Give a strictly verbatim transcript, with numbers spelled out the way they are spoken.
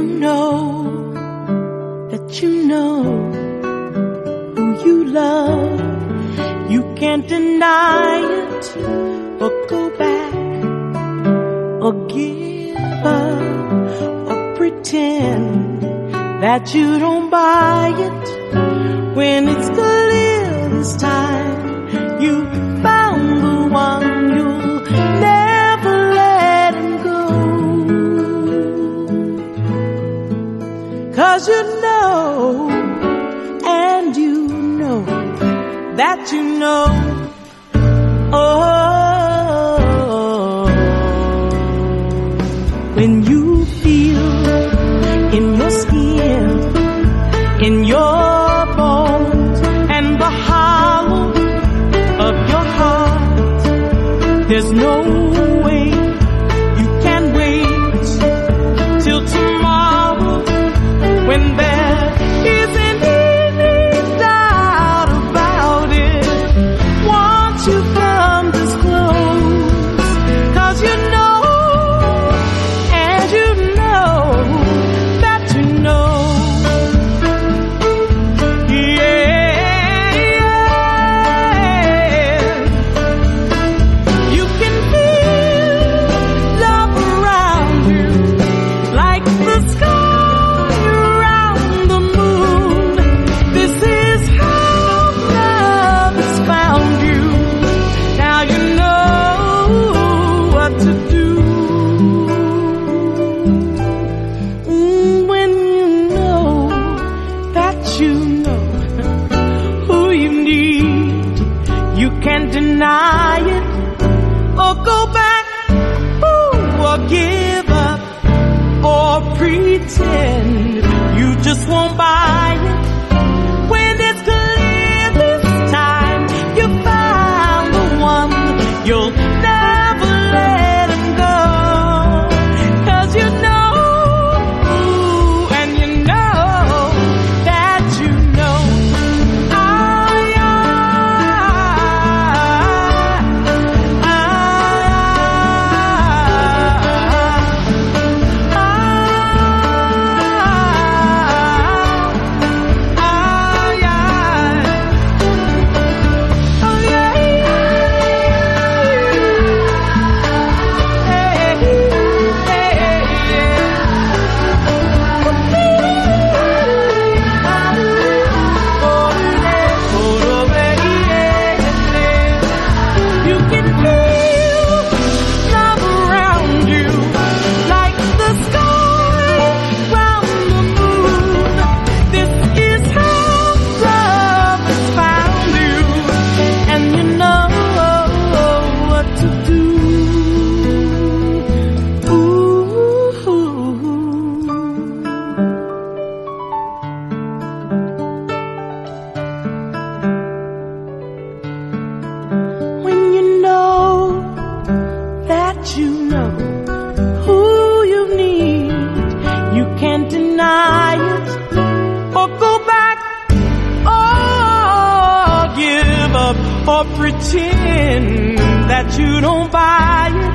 know that you know who you love, you can't deny it or go back or give up or pretend that you don't buy it when it's clear this time you found the one you'll never let him go. 'Cause you know and you know that you know, oh, when you feel in your skin, in your bones, and the hollow of your heart, there's no way you can wait till tomorrow when there isn't any doubt about it. Once you come this close, 'cause you know and you know that you know. Can't deny it or go back, ooh, or give up or pretend you just won't buy it when it's clear this time you found the one you'll never let him go. 'Cause you know, ooh, and you know that you know. You know who you need, you can't deny it or go back or give up or pretend that you don't buy it